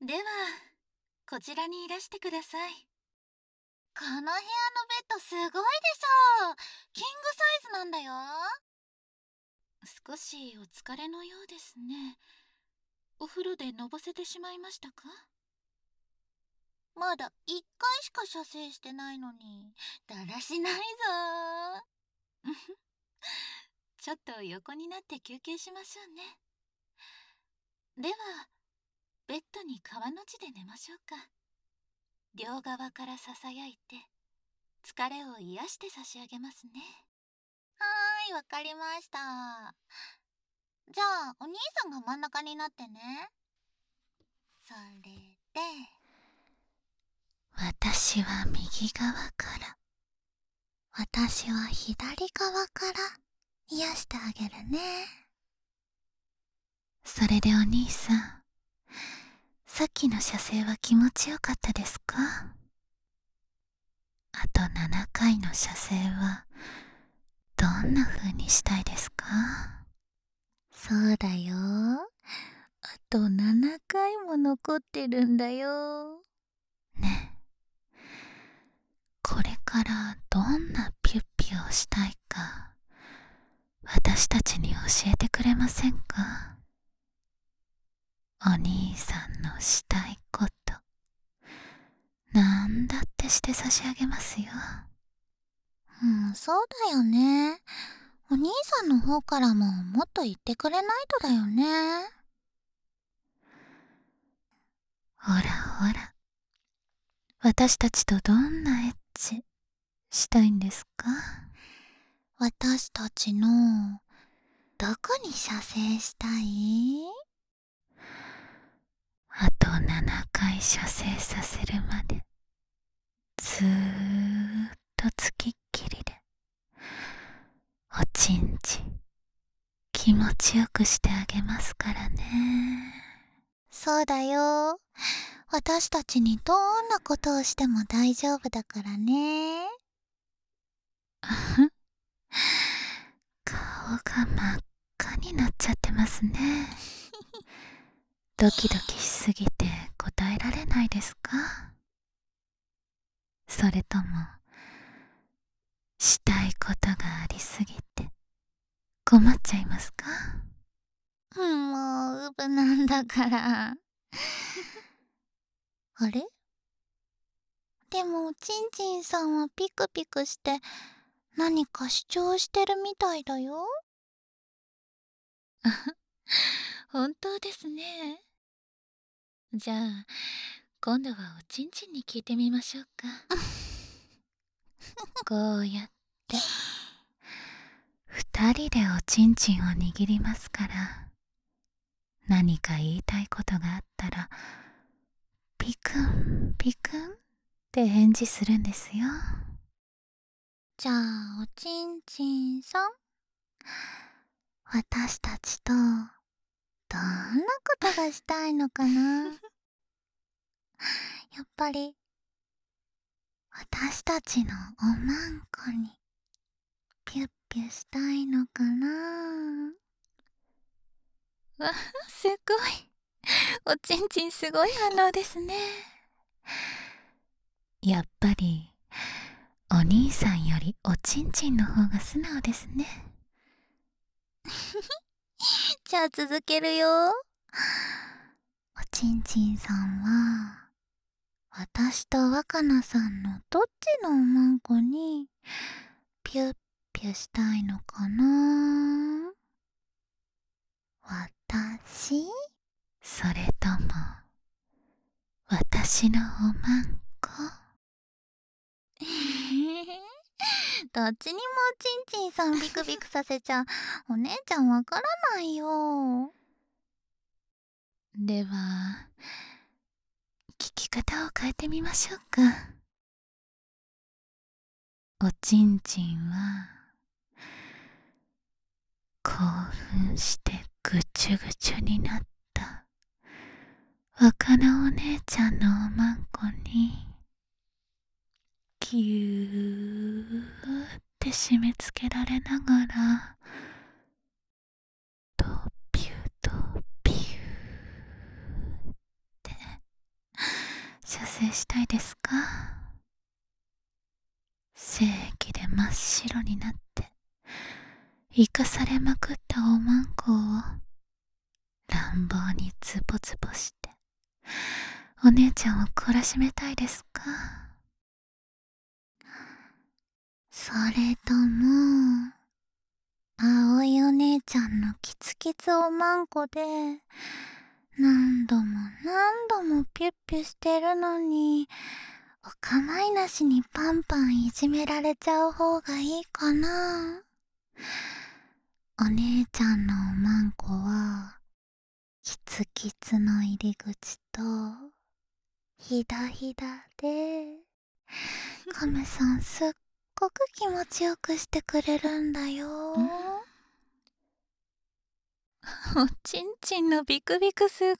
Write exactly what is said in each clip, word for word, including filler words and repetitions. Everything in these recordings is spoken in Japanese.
では、こちらにいらしてください。この部屋のベッドすごいでしょ。キングサイズなんだよ。少しお疲れのようですね。お風呂でのぼせてしまいましたか？まだいっかいしか射精してないのにだらしないぞー。ちょっと横になって休憩しましょうね。ではベッドに川の字で寝ましょうか。両側からささやいて疲れを癒して差し上げますね。はーい、わかりました。じゃあお兄さんが真ん中になってね。それで私は右側から私は左側から癒してあげるね。それでお兄さん、さっきの射精は気持ちよかったですか？あとななかいの射精はどんな風にしたいですか？そうだよ。あとななかいも残ってるんだよ。ねえ、これからどんなピュッピュをしたいか私たちに教えてくれませんか？お兄さんのしたいことなんだってして差し上げますよ。うん、そうだよね。お兄さんの方からももっと言ってくれないとだよね。ほらほら、私たちとどんなエッチしたいんですか？私たちのどこに射精したい？あとななかい射精させるまでずーっとつきっきりでおちんちん気持ちよくしてあげますからね。そうだよ。私たちにどんなことをしても大丈夫だからね。顔が真っ赤になっちゃってますね。ドキドキしすぎて答えられないですか？それともしたいことがありすぎて困っちゃいますか？もうウブなんだからあれ？でもちんちんさんはピクピクして何か主張してるみたいだよ。本当ですね。じゃあ今度はおちんちんに聞いてみましょうか。こうやって二人でおちんちんを握りますから、何か言いたいことがあったらピクンピクンって返事するんですよ。じゃあおちんちんさん、私たちとどんなことがしたいのかな？やっぱり私たちのおまんこにピュッピュしたいのかな？わ、すごい。おちんちんすごい反応ですね。やっぱりお兄さんよりおちんちんの方が素直ですね。じゃあ続けるよ。おちんちんさんは私と若菜さんのどっちのおまんこにピュッピュしたいのかな？私？それとも私のおまんこ？どっちにもおちんちんさんビクビクさせちゃお姉ちゃんわからないよ。では聞き方を変えてみましょうか。おちんちんは興奮してぐちゅぐちゅになった若菜お姉ちゃんのおまんこにぎゅーって締め付けられながらドピュドピューって影したいですか？精液で真っ白になって生かされまくったおまんこを乱暴にズボズボしてお姉ちゃんを懲らしめたいですか？それとも葵お姉ちゃんのキツキツおまんこで何度も何度もピュッピュしてるのにお構いなしにパンパンいじめられちゃう方がいいかな。お姉ちゃんのおまんこはキツキツの入り口とひだひだでカメさんすっごく気持ちよくしてくれるんだよ。おちんちんのビクビクすごい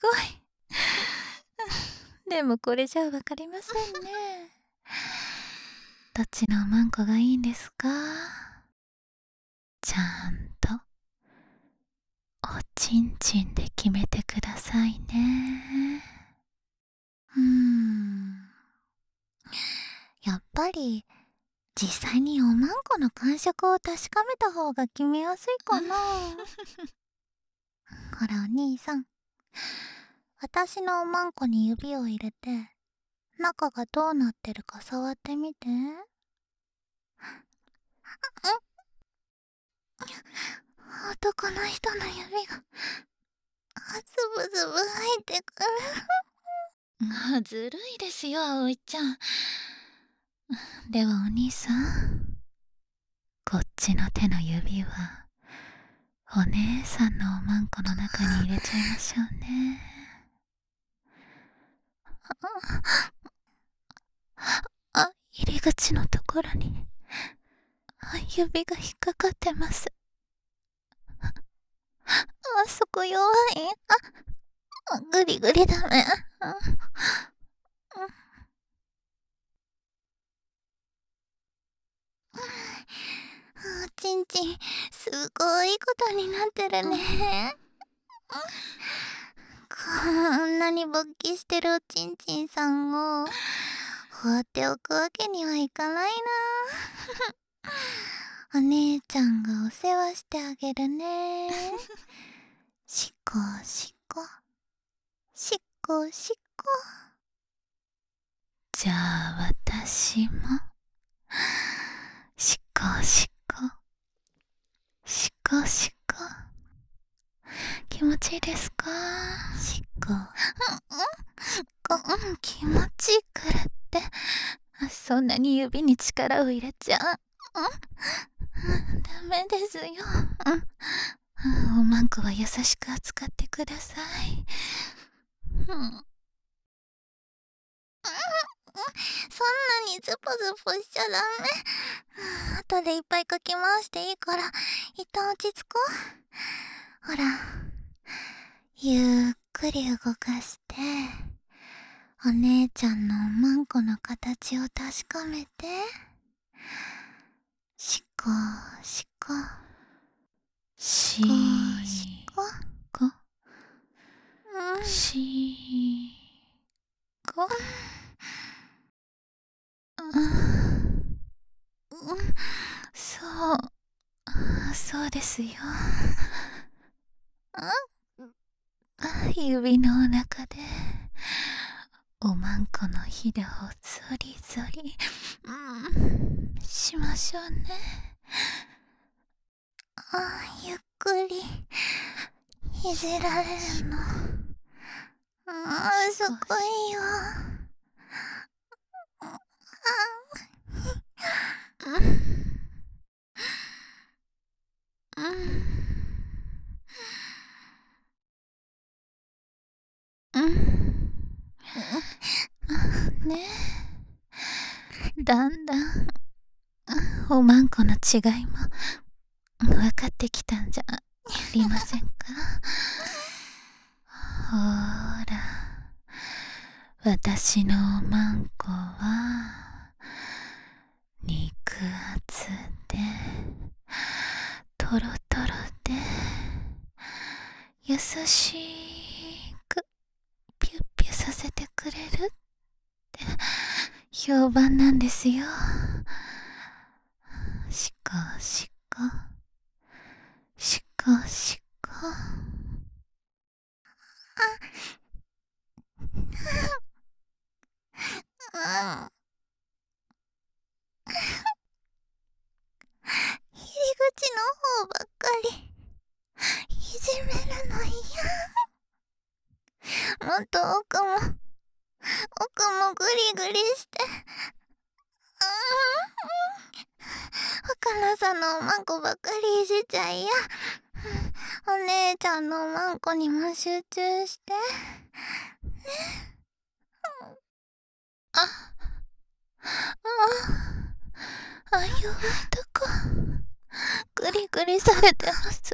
でもこれじゃわかりませんねどっちのおまんこがいいんですか？ちゃんとおちんちんで決めてくださいね。うーんやっぱり実際におまんこの感触を確かめた方が決めやすいかなほらお兄さん、私のおまんこに指を入れて中がどうなってるか触ってみて。男の人の指がズブズブ入ってくるずるいですよ葵ちゃん。ではお兄さん、こっちの手の指はお姉さんのおまんこの中に入れちゃいましょうね。あ、入り口のところに指が引っかかってます。あそこ弱い。あ、グリグリダメ。おちんちんすごいことになってるね。こんなに勃起してるおちんちんさんを放っておくわけにはいかないなお姉ちゃんがお世話してあげるねしこしこしこしこ。じゃあ私もしこしこしこしこ。気持ちいいですか？しこしこ、うん、気持ちいいからってそんなに指に力を入れちゃう、うん、ダメですよ、うん、おまんこは優しく扱ってください、うん、うん、そんなにズポズポしちゃダメ。後でいっぱいかき回していいから一旦落ち着こう。ほらゆっくり動かしてお姉ちゃんのおまんこの形を確かめて。しこしこしここしこ、うん、そうそうですよ。指のお腹でおまんこのひだをゾリゾリ、うん、しましょうね。あ、ゆっくりいじられるの、あ、すごいよ。うんうんねえ、だんだんおまんこの違いも分かってきたんじゃありませんか？ほーら、私のおまんこは肉厚でトロトロで優しくピュッピュさせてくれるって評判なんですよ。しかしかしかしかうん入り口の方ばっかりいじめるの嫌。もっと奥も奥もグリグリして、他のさんのおまんこばっかりいじっちゃいや。お姉ちゃんのおまんこにも集中してね。あああ、弱いとこグリグリされてます。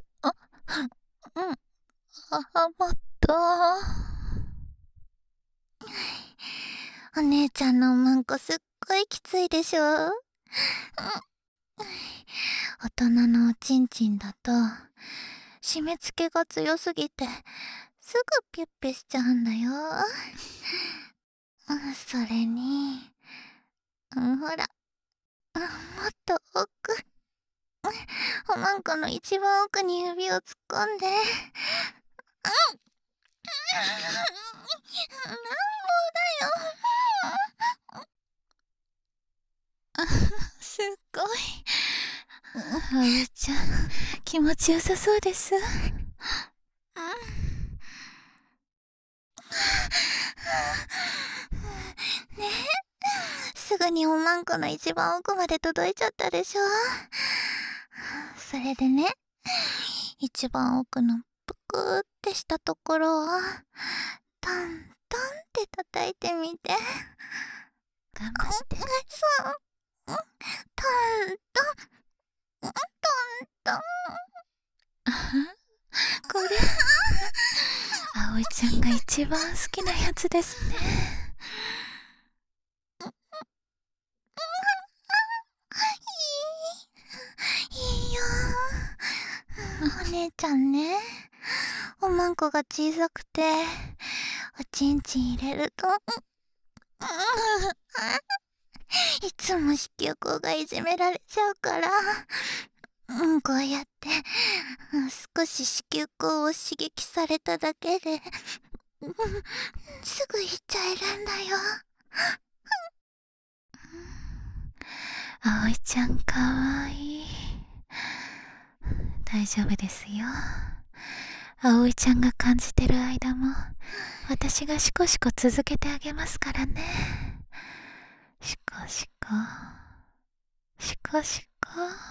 あ、うん、あ、もっと。お姉ちゃんのおまんこすっごいきついでしょ。大人のおちんちんだと締め付けが強すぎてすぐピュッピュしちゃうんだよ。それに、ほら、もっと奥、おまんこの一番奥に指を突っ込んで、うん、なんぼだよ。すっごい。あおいちゃん、気持ちよさそうです。うん。ねえ、すぐにおまんこの一番奥まで届いちゃったでしょ。それでね、一番奥のぷくーってしたところをトントンって叩いてみて。頑張って。そう、トントントントン。これあおいちゃんが一番好きなやつですね。いい、いいよ。お姉ちゃんね、おまんこが小さくておちんちん入れるといつも子宮口がいじめられちゃうから、うん、こうやって少し子宮口を刺激されただけで、うん、すぐ行っちゃえるんだよ。あおいちゃんかわいい。大丈夫ですよ。あおいちゃんが感じてる間も私がシコシコ続けてあげますからね。シコシコシコシコ。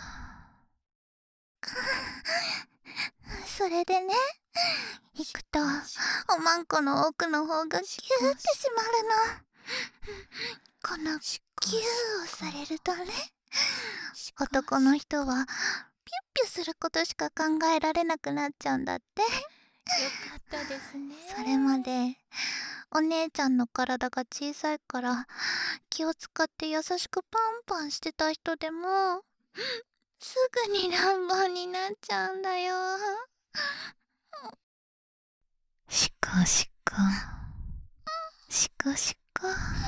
それでね、行くとおまんこの奥の方がギューってしまるの。このギューをされるとね、男の人はピュッピュすることしか考えられなくなっちゃうんだって。よかったですね。それまでお姉ちゃんの体が小さいから気を使って優しくパンパンしてた人でもすぐに乱暴になっちゃうんだよ。シコシコシコシコ。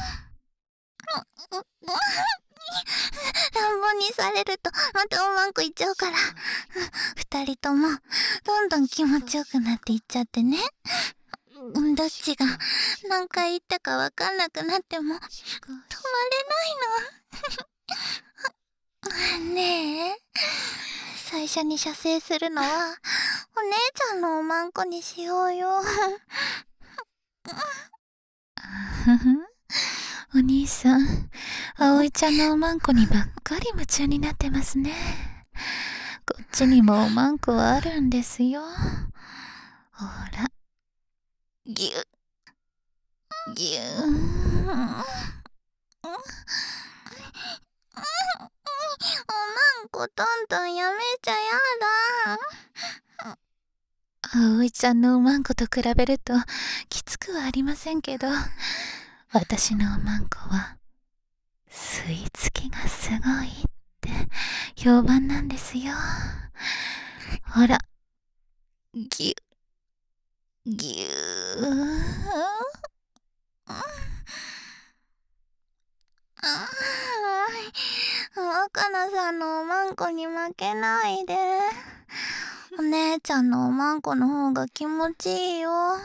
乱暴にされるとまたおまんこいっちゃうから、二人ともどんどん気持ちよくなっていっちゃってね。どっちが何回言ったかわかんなくなっても止まれないの。ねえ、最初に射精するのはお姉ちゃんのおまんこにしようよ。お兄さん、あおいちゃんのおまんこにばっかり夢中になってますね。こっちにもおまんこはあるんですよ。ほら、ぎゅぎゅーん。おまんこどんどんやめちゃやだ。あおいちゃんのおまんこと比べるときつくはありませんけど、私のおまんこは吸い付きがすごいって評判なんですよ。ほら、ぎゅぎゅー。 んこに負けないで。お姉ちゃんのおまんこの方が気持ちいいよ。ね、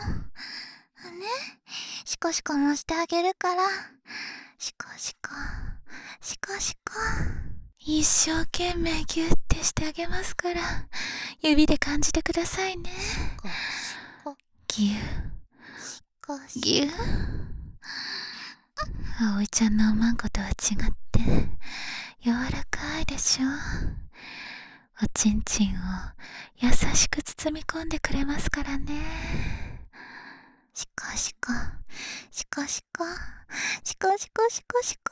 シコシコもしてあげるから。シコシコ、シコシコ。 一生懸命ギュッてしてあげますから、指で感じてくださいね。 シコシコ、 ギュシコシコ。 ギュ葵ちゃんのおまんことは違って柔らかいでしょ。おちんちんを優しく包み込んでくれますからね。 シコシコ、シコシコ、シコシコシコシコ。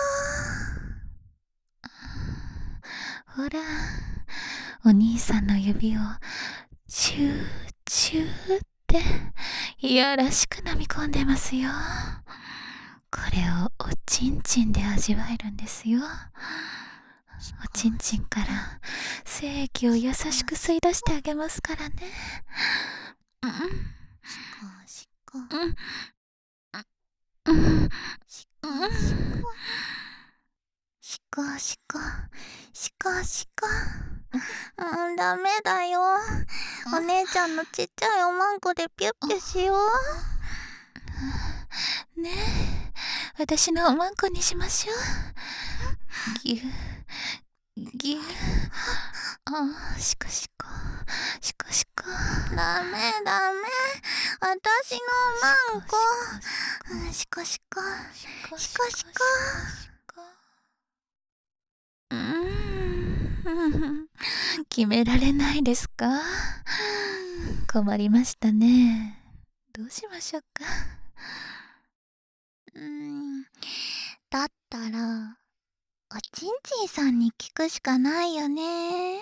ほら、お兄さんの指をチューチューっていやらしく飲み込んでますよ。これをおちんちんで味わえるんですよ。おちんちんから精液を優しく吸い出してあげますからね。うん、 シコシコ、 うん、うん、 シコシコ、シコシコ、シコシコ。うん、ダメだよ。お姉ちゃんのちっちゃいおまんこでピュッピュしよう。ねえ、私のおまんこにしましょう。ぎゅぎゅああ、シコシコシコシコ。 ダメダメ、私のおまんこ。うん、シコシコシコシコ。 うーん決められないですか？困りましたね。どうしましょうか。 うーん、だったらおちんちんさんに聞くしかないよね。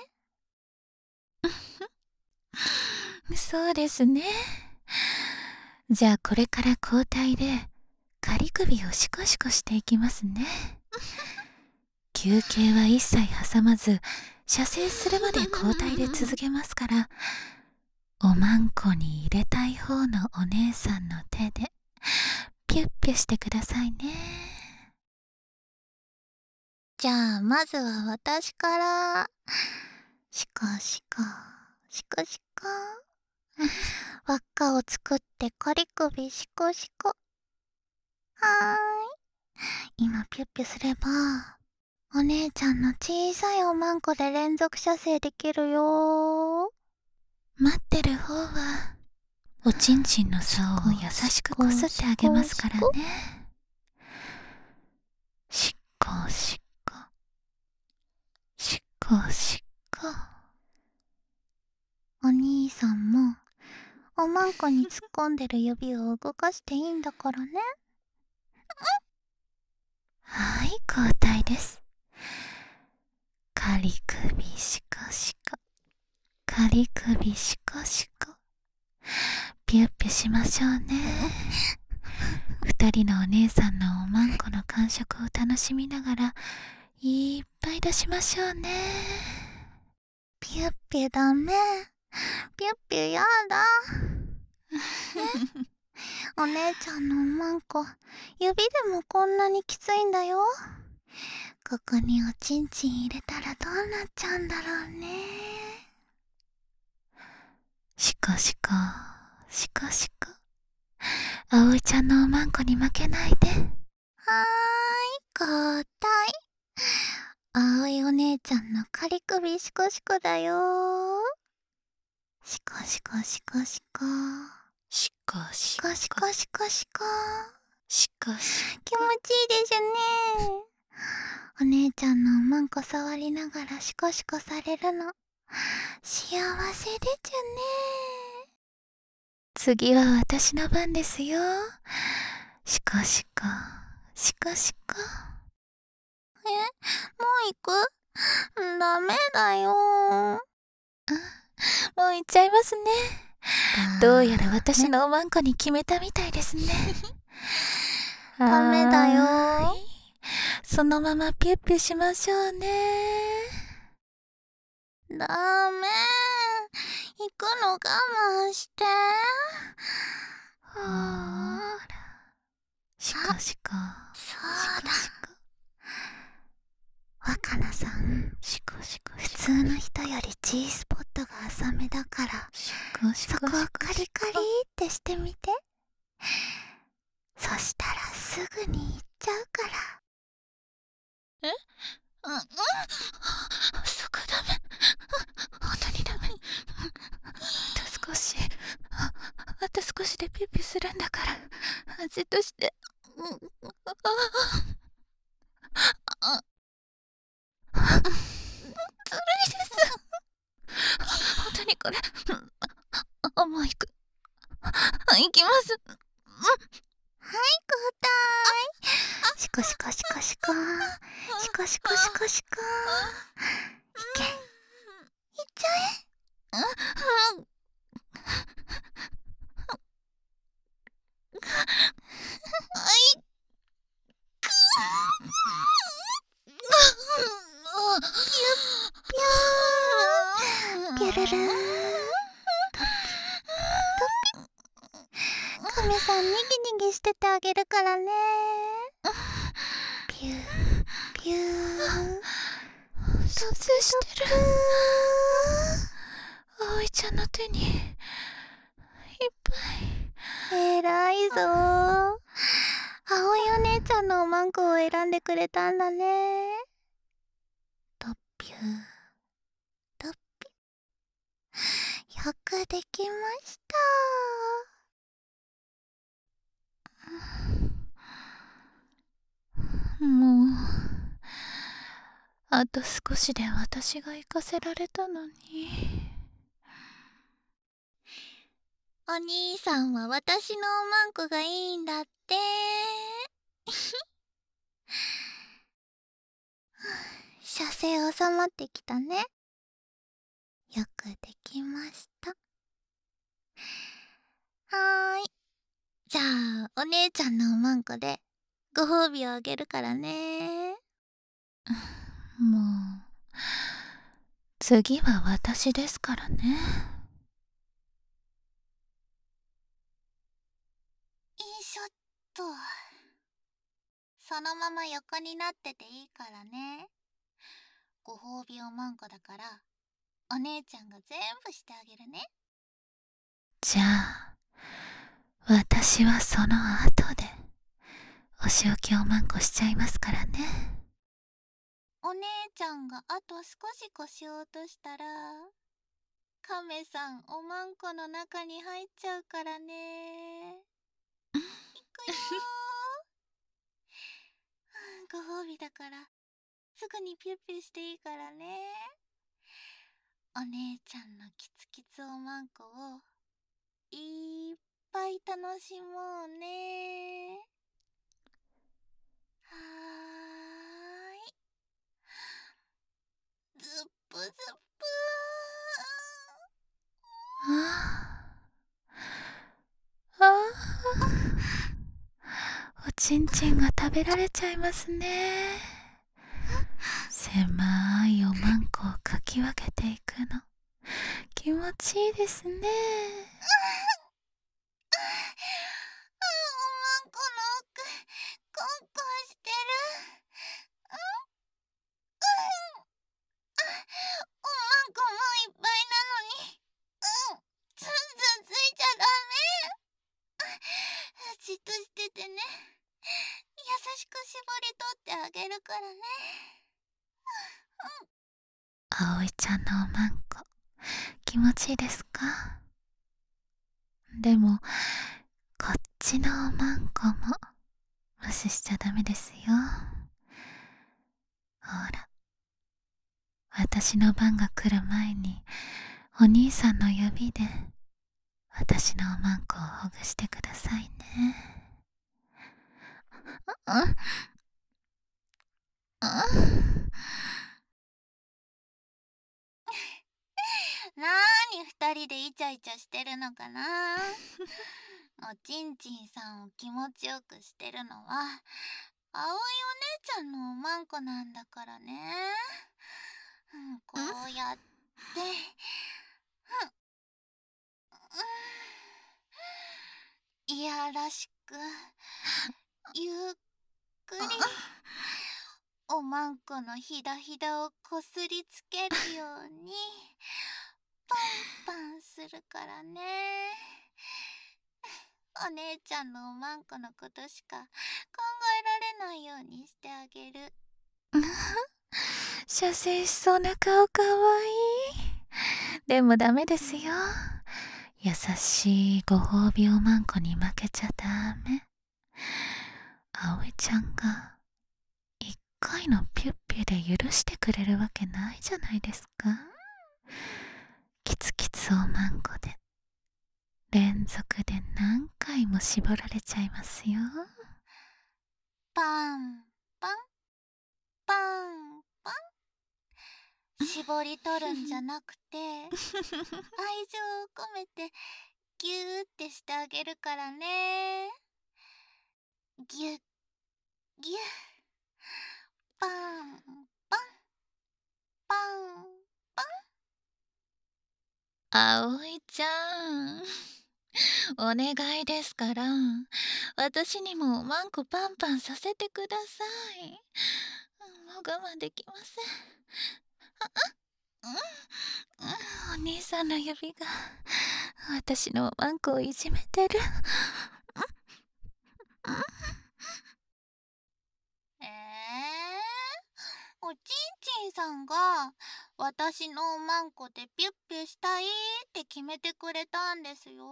そうですね。じゃあこれから交代で仮首をシコシコしていきますね。休憩は一切挟まず射精するまで交代で続けますから、おまんこに入れたい方のお姉さんの手でピュッピュしてくださいね。 じゃあまずは私から。シコシコシコシコ。輪っかを作って仮首シコシコ。はーい、今ピュッピュすればお姉ちゃんの小さいおまんこで連続射精できるよ。 待ってる方はおちんちんの竿を優しくこすってあげますからね。シコシコシコシコ。 お兄さんもおまんこに突っ込んでる指を動かしていいんだからね。 はい、交代です。仮首シコシコ仮首シコシコ。ピュッピュしましょうね。二人のお姉さんのおまんこの感触を楽しみながらいっぱい出しましょうね。 ピュッピュダメ、ピュッピュやだ。ね、お姉ちゃんのおまんこ指でもこんなにきついんだよ。ここにおちんちん入れたらどうなっちゃうんだろうね。 シコシコシコシコ。葵ちゃんのおまんこに負けないで。 はーい、交代。葵お姉ちゃんの仮首シコシコだよ。シコシコシコシコシコシシコシコシコシコ。 シコシ気持ちいいでしょね。お姉ちゃんのおまんこ触りながらシコシコされるの幸せでちゅね。 次は私の番ですよ。シコシコシコシコ。 え、もう行く？ダメだよ。 もう行っちゃいますね。どうやら私のおまんこに決めたみたいですね。 ダメだよ。 そのままピュッピュしましょうね。 ダメ。行くの我慢して。 ほーら。シコシコそうだ。 シコシコ。 若菜さん、 シコシコこうカリカリってしてみて。そしたらすぐにいっちゃうから。 え？うん、うん。そこダメ。本当にダメ。あと少し。あ、あと少しでピュッピュするんだから。じっとして。うん、ああ。ずるいです。本当にこれ、あ、もう行く。行きます。うん。 はい、交代。シコシコシコシコ。シコシコシコシコ。いけ。いっちゃえ。 うん。あいく。 ピュルルーン。トッピトッピ。カメさんにぎにぎしててあげるからね。ピューピュー。 撮影してる。葵ちゃんの手にいっぱい。 えらいぞー。葵お姉ちゃんのおまんこを選んでくれたんだね。トッピュートッピュ。よくできました。 もうあと少しで私が行かせられたのに。 お兄さんは私のおまんこがいいんだって。射精収まってきたね。よくできました。はーい。じゃあお姉ちゃんのおまんこでご褒美をあげるからね。 もう次は私ですからね。 よいしょっと。そのまま横になってていいからね。ご褒美おまんこだからお姉ちゃんが全部してあげるね。 じゃあ私はその後でお仕置きおまんこしちゃいますからね。 お姉ちゃんがあと少し腰を落としたらカメさんおまんこの中に入っちゃうからね。いくよー。ご褒美だからすぐにピュッピュしていいからね。お姉ちゃんのキツキツおまんこをいっぱい楽しもうね。はーい。ずっぷずっぷああ、あおちんちんが食べられちゃいますね。狭いおまんこをかき分けていくの気持ちいいですね。 ー。あ、おまんこの奥コンコンしてる。うん、うん。あ、おまんこもういっぱいなのに、うん、ツンツンついちゃダメ。あ、じっとしててね。優しく絞り取ってあげるからね。 葵ちゃんのおまんこ気持ちいいですか？でもこっちのおまんこも無視しちゃダメですよ。ほら私の番が来る前にお兄さんの指で私のおまんこをほぐしてくださいね。あああなーに二人でイチャイチャしてるのかな。おちんちんさんを気持ちよくしてるのは葵お姉ちゃんのおまんこなんだからね。うん、こうやって、うん、いやらしくゆっくりおまんこのひだひだをこすりつけるようにパパンするからね。お姉ちゃんのおまんこのことしか考えられないようにしてあげる。 射精しそうな顔かわいい。でもダメですよ。優しいご褒美おまんこに負けちゃダメ。葵ちゃんが一回のピュッピュで許してくれるわけないじゃないですか。キツキツおまんこで連続で何回も絞られちゃいますよ。 パンパンパンパン。絞り取るんじゃなくて愛情を込めてギューってしてあげるからね。ギュッギュッ。パンパンパンパン。 葵ちゃん、お願いですから、私にもおまんこパンパンさせてください。もう我慢できません。お兄さんの指が私のおまんこをいじめてる。 えー、おちんちんさんが私のおまんこでピュッピュしたいって決めてくれたんですよ。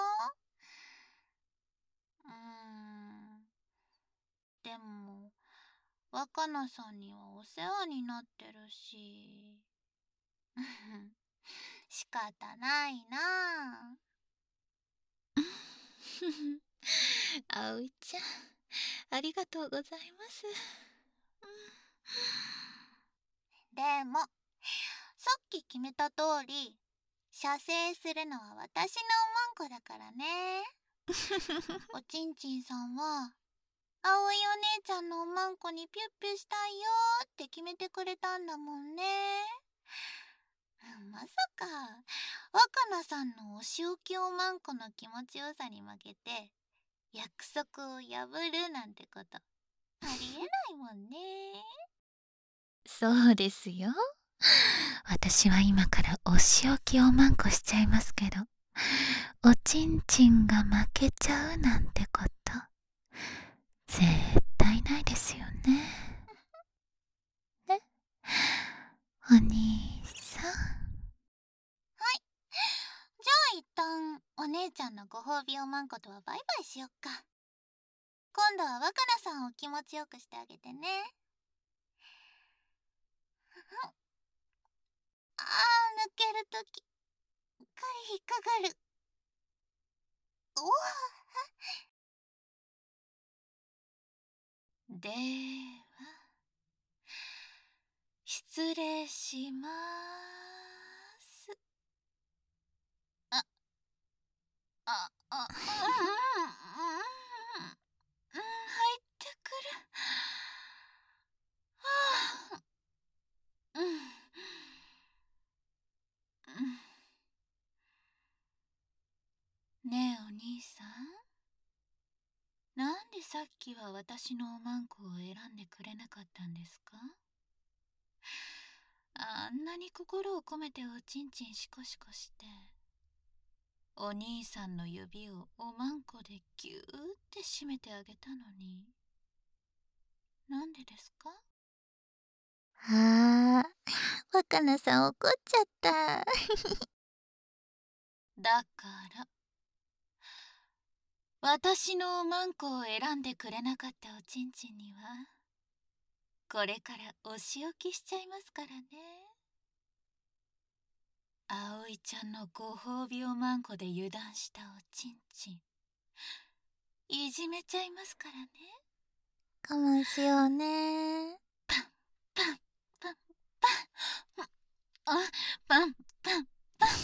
うーん。でも若菜さんにはお世話になってるし仕方ないなあ葵ちゃん、ありがとうございます。 でもさっき決めた通り射精するのは私のおまんこだからね。おちんちんさんは葵お姉ちゃんのおまんこにピュッピュしたいよって決めてくれたんだもんね。まさか若菜さんのお仕置きおまんこの気持ちよさに負けて約束を破るなんてことありえないもんね。 そうですよ。私は今からお仕置きおまんこしちゃいますけど、おちんちんが負けちゃうなんてこと絶対ないですよね。ね、お兄さん。 はい、じゃあ一旦お姉ちゃんのご褒美おまんことはバイバイしよっか。今度は若菜さんを気持ちよくしてあげてね。あー、抜けるときうっかり引っかかる。おわでは失礼しまーす。 あああうん入ってくる。はあ、うんうんねえお兄さん、なんでさっきは私のおまんこを選んでくれなかったんですか？あんなに心を込めておちんちんシコシコしてお兄さんの指をおまんこでギューって締めてあげたのに、なんでですか？ あー、若菜さん怒っちゃった。 だから私のおまんこを選んでくれなかったおちんちんにはこれからお仕置きしちゃいますからね。葵ちゃんのご褒美おまんこで油断したおちんちんいじめちゃいますからね。 我慢しようね。 パンパンパンパンあパンパンパンパン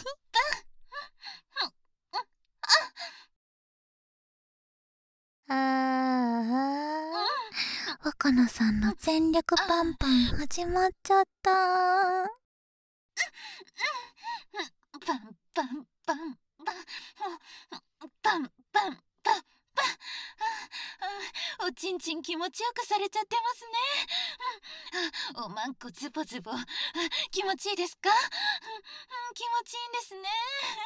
あー、若菜さんの全力パンパン始まっちゃった。 パンパンパンパンパンパンパンパンおちんちん気持ちよくされちゃってますね。おまんこズボズボ気持ちいいですか？ 気持ちいいんですね。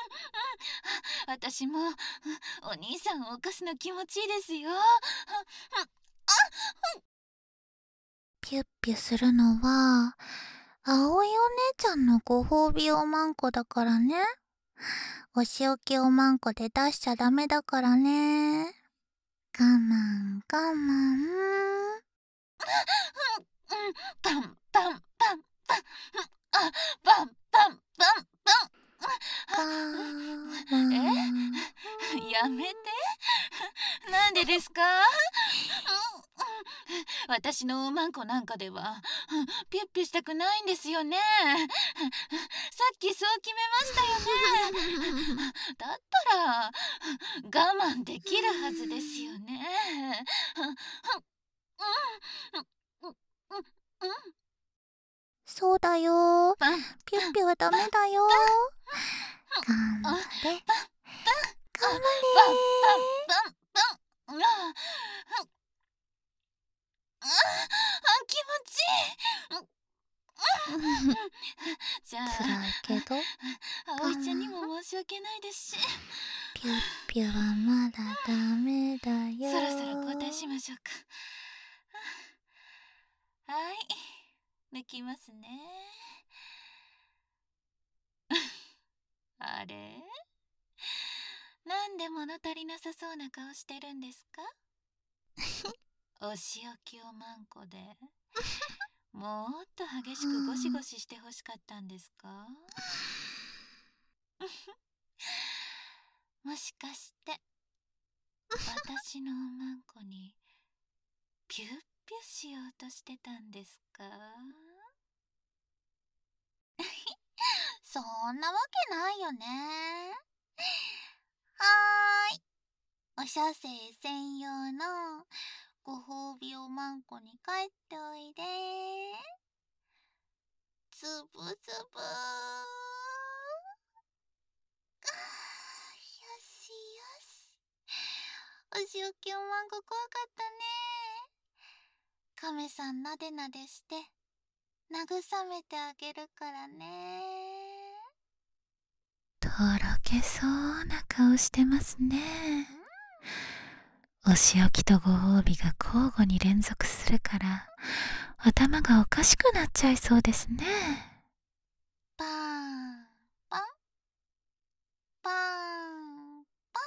私もお兄さんを犯すの気持ちいいですよ。 ピュッピュするのは葵お姉ちゃんのご褒美おまんこだからね。お仕置きおまんこで出しちゃダメだからね。我慢我慢。 パンパンパンパン、あ、パンパンパンパン。え、やめて。なんでですか？私のおまんこなんかではピュッピュしたくないんですよね。さっきそう決めましたよね。だったら我慢できるはずですよね。 そうだよ。ピュッピュはダメだよ。頑張れ。頑張れ。 気持ちいい。じゃあ辛いけど葵ちゃんにも申し訳ないですし、 ピュッピュはまだダメだよ。 そろそろ交代しましょうか。はい、抜きますね。あれ、なんで物足りなさそうな顔してるんですか？お仕置きおまんこでもっと激しくゴシゴシしてほしかったんですか？もしかして私のおまんこにピュッピュしようとしてたんですか？ そんなわけないよね。はーい。おしゃせい専用のご褒美おまんこに帰っておいで。つぶつぶー。よしよし。お仕置きおまんこ怖かったね。亀さんなでなでして慰めてあげるからね。 とろけそうな顔してますね。お仕置きとご褒美が交互に連続するから頭がおかしくなっちゃいそうですね。 パーンパンパーンパン。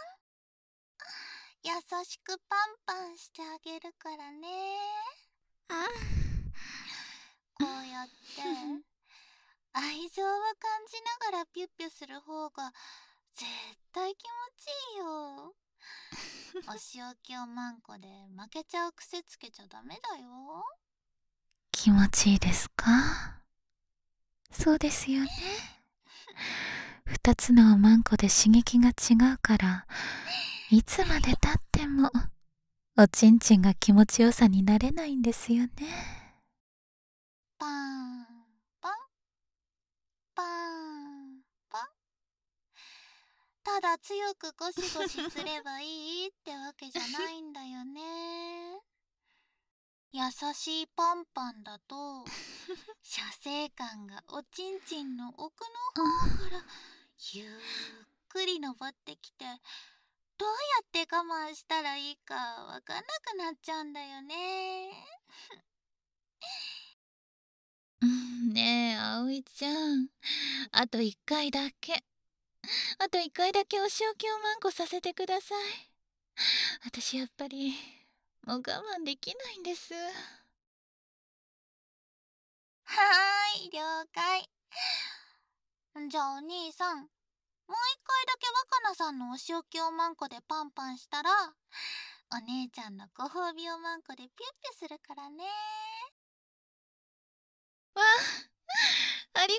優しくパンパンしてあげるからね。こうやって愛情を感じながらピュッピュする方が絶対気持ちいいよ。お仕置きおまんこで負けちゃう癖つけちゃダメだよ。 気持ちいいですか？そうですよね。二つのおまんこで刺激が違うからいつまでたってもおちんちんが気持ちよさになれないんですよね。 パーンパンパーンパン。ただ強くゴシゴシすればいいってわけじゃないんだよね。優しいパンパンだと射精感がおちんちんの奥の方からゆっくり登ってきて、どうやって我慢したらいいかわかんなくなっちゃうんだよね。 ねえ、葵ちゃん、あと一回だけあと一回だけお仕置きおまんこさせてください。私やっぱりもう我慢できないんです。 はーい、了解。じゃあお兄さん、もう一回だけ若菜さんのお仕置きおまんこでパンパンしたら、お姉ちゃんのご褒美おまんこでピュッピュするからね。 わあ、ありがとうござい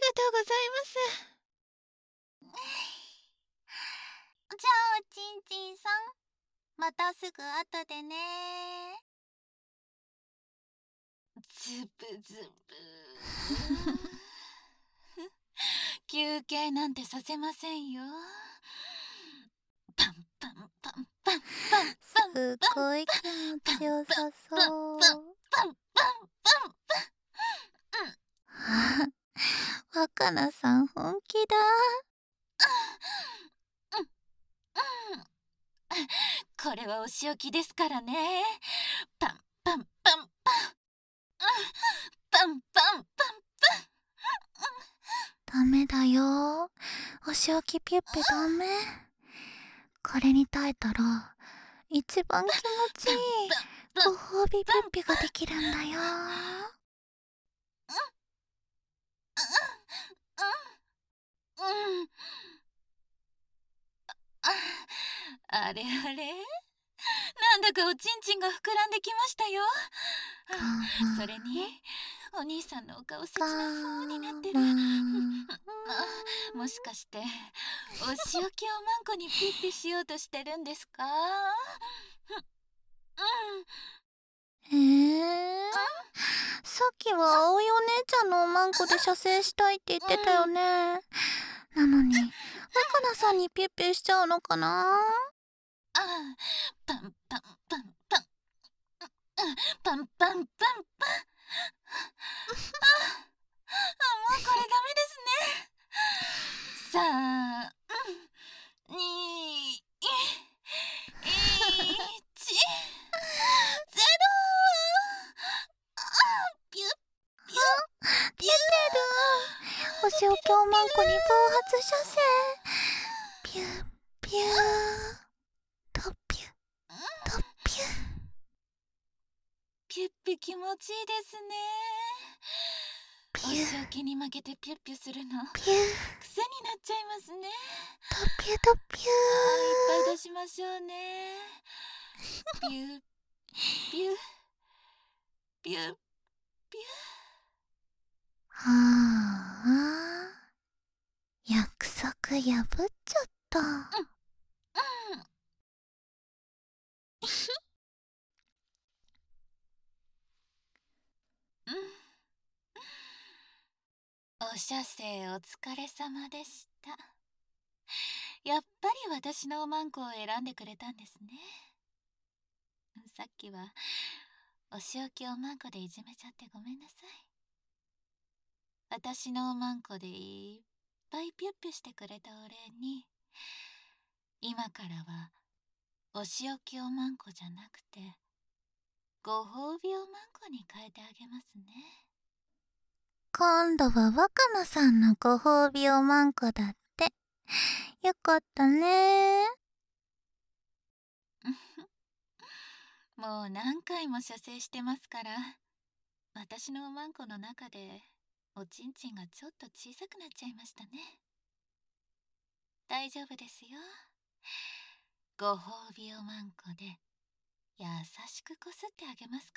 ます。 じゃあおちんちんさん、またすぐ後でね。 ズブズブ休憩なんてさせませんよ。パンパンパンパンパンパンすっごい気持ちよさそう。 パンパンパンパンパン。 はあ、 若菜さん本気だ。 これはお仕置きですからね。パンパンパンパン。パンパンパンダメだよ。お仕置きピュッピュダメ。これに耐えたら一番気持ちいいご褒美ピュッピュができるんだよ。 うん。あれあれ、なんだかおちんちんが膨らんできましたよ。それにお兄さんのお顔切なそうになってる。もしかしてお仕置きおまんこにピッピしようとしてるんですか？ へえ、さっきは葵お姉ちゃんのおまんこで射精したいって言ってたよね。なのに若菜さんにピュッピュしちゃうのかな。 ああ、パンパンパンパンパンパンパンパン。ああ、もうこれダメですね。さあ、うん、に、い、いち、ゼロ。あ、ピュッピュッピュッ。 お仕置きおまんこに暴発射精。ピュッピューとピュッとピュッ。 ピュッピュ気持ちいいですね。お仕置きに負けてピュッピュするのピュッ癖になっちゃいますね。 とピュとピュー。 あ、いっぱい出しましょうね。ピュッピュッピュッピュッ。 はあ、約束破っちゃった。 うんうんお射精お疲れ様でした。やっぱり私のおまんこを選んでくれたんですね。さっきはお仕置きおまんこでいじめちゃってごめんなさい。私のおまんこでいっぱいピュッピュしてくれたお礼に、今からはお仕置きおまんこじゃなくてご褒美おまんこに変えてあげますね。 今度は若菜さんのご褒美おまんこだって。よかったね。 もう何回も射精してますから、私のおまんこの中でおちんちんがちょっと小さくなっちゃいましたね。大丈夫ですよ。ご褒美おまんこで優しくこすってあげますから。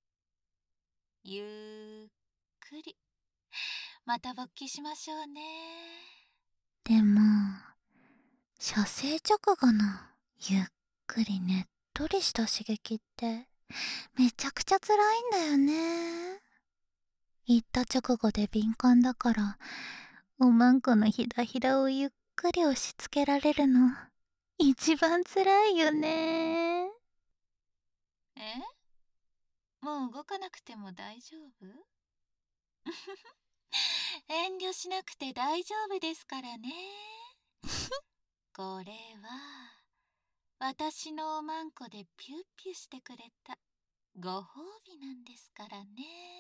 ゆっくりまた勃起しましょうね。 でも射精直後のゆっくりねっとりした刺激ってめちゃくちゃ辛いんだよね。行った直後で敏感だから、おまんこのひだひだをゆっくり押し付けられるの一番辛いよね。 え？もう動かなくても大丈夫？遠慮しなくて大丈夫ですからね。これは私のおまんこでピュッピュしてくれたご褒美なんですからね。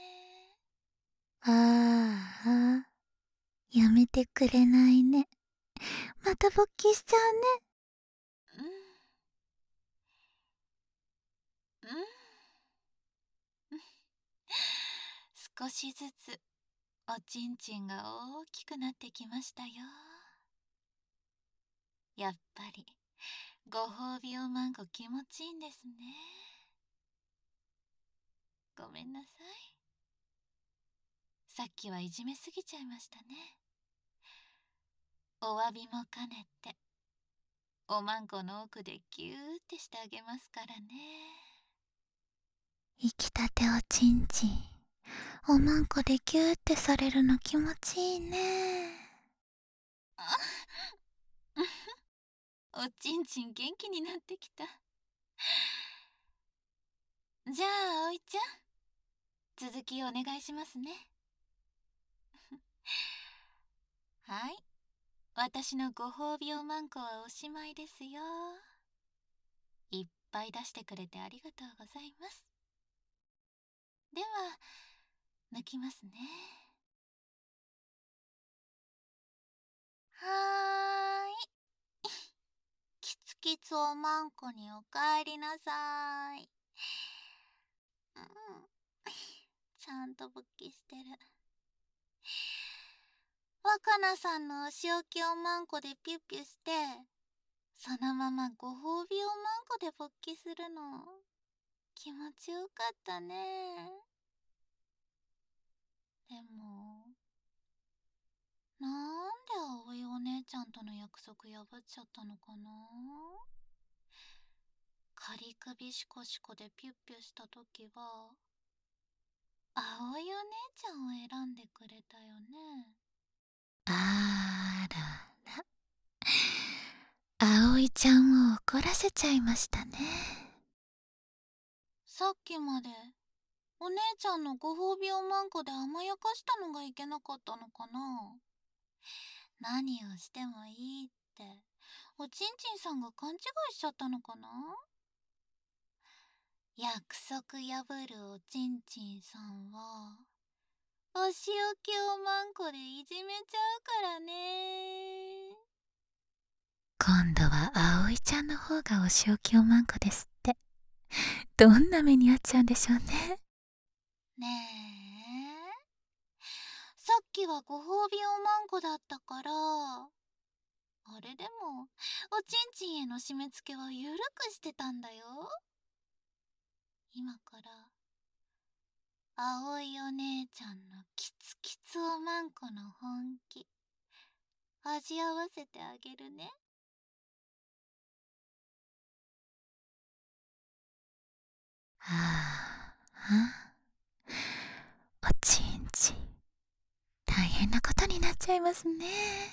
ああ、やめてくれないね。また勃起しちゃうね。 うんうん少しずつおちんちんが大きくなってきましたよ。やっぱりご褒美おまんこ気持ちいいんですね。ごめんなさい。さっきはいじめすぎちゃいましたね。お詫びも兼ねておまんこの奥でギューってしてあげますからね。 生きたておちんちん、おまんこでギューってされるの気持ちいいね。 おちんちん元気になってきた。じゃあ葵ちゃん、続きお願いしますね。 はい、私のご褒美おまんこはおしまいですよ。いっぱい出してくれてありがとうございます。では抜きますね。はーいキツキツおまんこにおかえりなさい。うん、ちゃんと勃起してる。若菜さんのお仕置きおまんこでピュッピュして、そのままご褒美おまんこで勃起するの気持ちよかったね。でもなんで葵お姉ちゃんとの約束破っちゃったのかな。仮首シコシコでピュッピュした時は葵お姉ちゃんを選んでくれたよね。 あらら、葵ちゃんを怒らせちゃいましたね。 さっきまでお姉ちゃんのご褒美おまんこで甘やかしたのがいけなかったのかな。何をしてもいいっておちんちんさんが勘違いしちゃったのかな。約束破るおちんちんさんはお仕置きおまんこでいじめちゃうからね。 今度は葵ちゃんの方がお仕置きおまんこですって。どんな目に遭っちゃうんでしょうね。 ねえ、さっきはご褒美おまんこだったから、あれでもおちんちんへの締め付けはゆるくしてたんだよ。今から葵お姉ちゃんのキツキツおまんこの本気味合わせてあげるね。 はあ、はあ、おちんちん大変なことになっちゃいますね。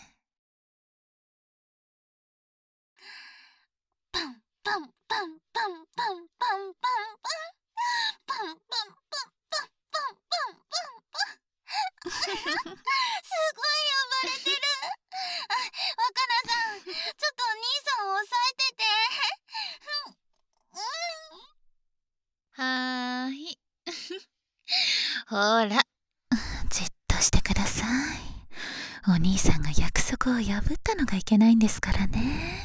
パンパンパンパンパンパンパンパンパンパンパンパンパンパンパンすごい呼ばれてる。あ、若菜さん、ちょっとお兄さんを押さえてて。 はーい。ほら、じっとしてください。お兄さんが約束を破ったのがいけないんですからね。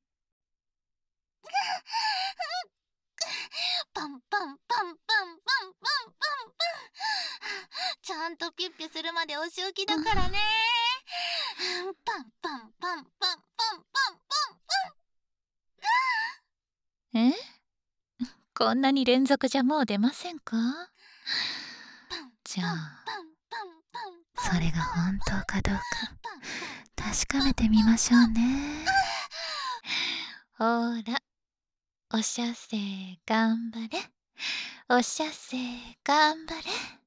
パンパンパンパンパンパンパンパン。ちゃんとピュッピュするまでお仕置きだからね。パンパンパンパンパンパンパン。 え？こんなに連続じゃもう出ませんか？じゃあ、それが本当かどうか確かめてみましょうね。ほら、おしゃせ頑張れ。おしゃせ頑張れ。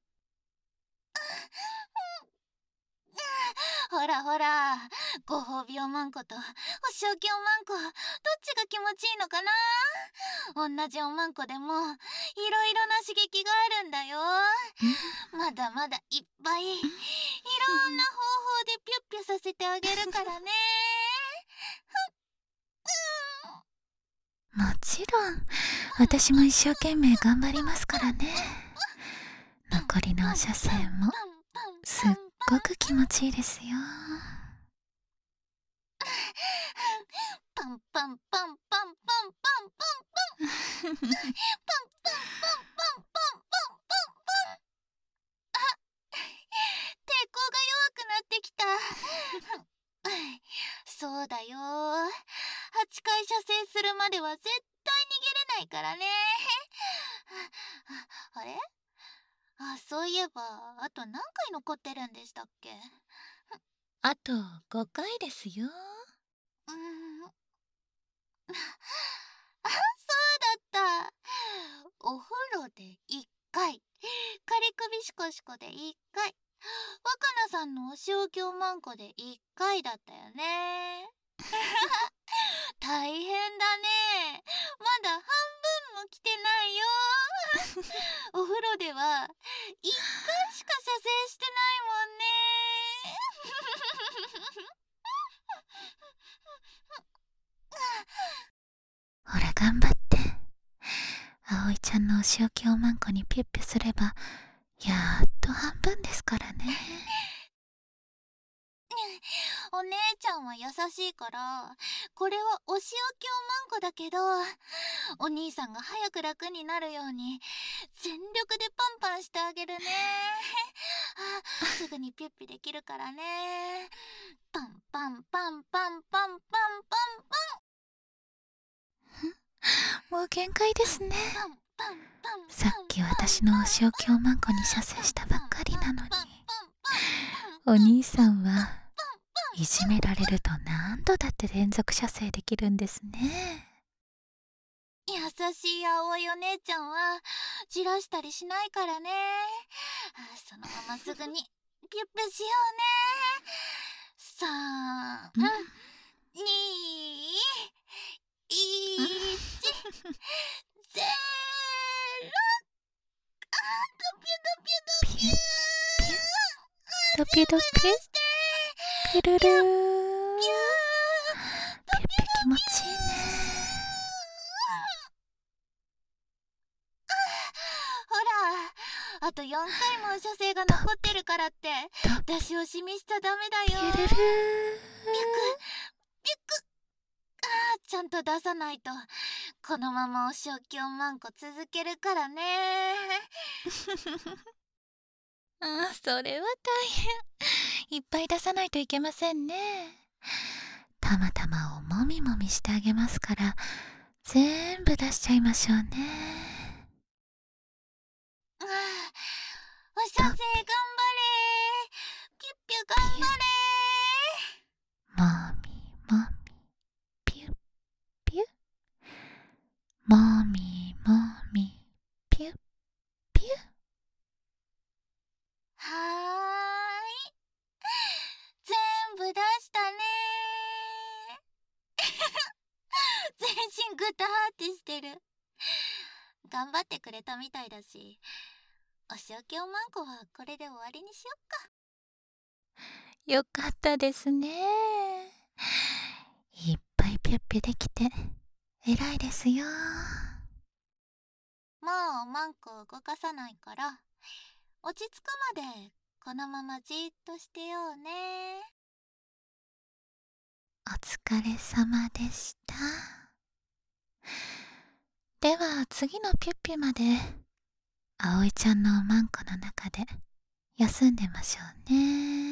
ほらほら、ご褒美おまんことお仕置きおまんこ、どっちが気持ちいいのかな。同じおまんこでもいろいろな刺激があるんだよ。まだまだいっぱいいろんな方法でピュッピュさせてあげるからね。 もちろん、私も一生懸命頑張りますからね。残りのお射精もすっごく気持ちいいですよ。 パンパンパンパンパンパンパンパンパンパンパンパンパンパンパンパンパン。あ、抵抗が弱くなってきた。そうだよ、はちかい射精するまでは絶対逃げれないからね。あれ、あ、そういえばあと何回残ってるんでしたっけ。 あとごかいですよ。 うーん、あ、そうだった。お風呂でいっかい、仮首シコシコでいっかい、若菜さんのお仕置きおまんこでいっかいだったよね。大変だね。まだ半分も来てないよ。お風呂ではいっかいしか射精してないもんね。 頑張って葵ちゃんのお仕置きおまんこにピュッピュすればやっと半分ですからね。 お姉ちゃんは優しいからこれはお仕置きおまんこだけど、お兄さんが早く楽になるように全力でパンパンしてあげるね。あ、すぐにピュッピュできるからね。パンパンパンパンパンパンパンもう限界ですね。 パンパンパン。 さっき私のお仕置きおまんこに射精したばっかりなのに、お兄さんはいじめられると何度だって連続射精できるんですね。 優しい葵お姉ちゃんはじらしたりしないからね。そのまますぐにピュッピュしようね。さん、に、いち、ゼロ。あー、ドピュドピュドピュー。 ドピュドピュピュルルー。ピュッピュ気持ちいいね。 ほら、あとよんかいも射精が残ってるからって出し惜しみしちゃダメだよ。 ピュルルー。 ピュクピュク。あー、ちゃんと出さないとこのままお仕置きおまんこ続けるからね。 あ、それは大変。いっぱい出さないといけませんね。たまたまをもみもみしてあげますから全部出しちゃいましょうね。 あー、お射精頑張れ。ピュッピュ頑張れ。 もみもみピュッピュもみもみピュッピュ。 はーい、全部出したね。全身グターってしてる。頑張ってくれたみたいだし、お仕置きおまんこはこれで終わりにしよっか。 よかったですね。いっぱいピュッピュできて偉いですよ。 もうおまんこ動かさないから落ち着くまでこのままじーっとしてようね。 お疲れ様でした。では次のピュッピュまで葵ちゃんのおまんこの中で休んでましょうね。